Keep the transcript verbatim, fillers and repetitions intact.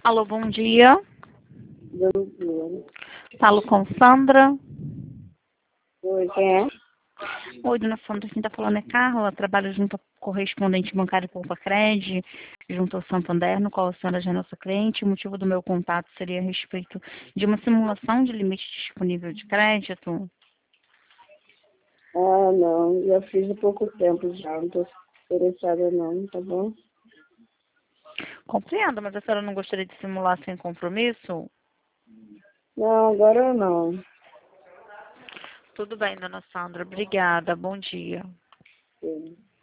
Alô, bom dia. Bom dia. Falo com Sandra. Oi, quem é? Oi, dona Sandra, quem está falando é Carla. Trabalho junto ao correspondente bancário Poupa Cred, junto ao Santander, no qual a senhora já é nossa cliente. O motivo do meu contato seria a respeito de uma simulação de limite disponível de crédito. Ah, não, já fiz há pouco tempo já, não estou interessada não, tá bom? Compreendo, mas a senhora não gostaria de simular sem compromisso? Não, agora não. Tudo bem, dona Sandra. Obrigada. Bom dia. Sim.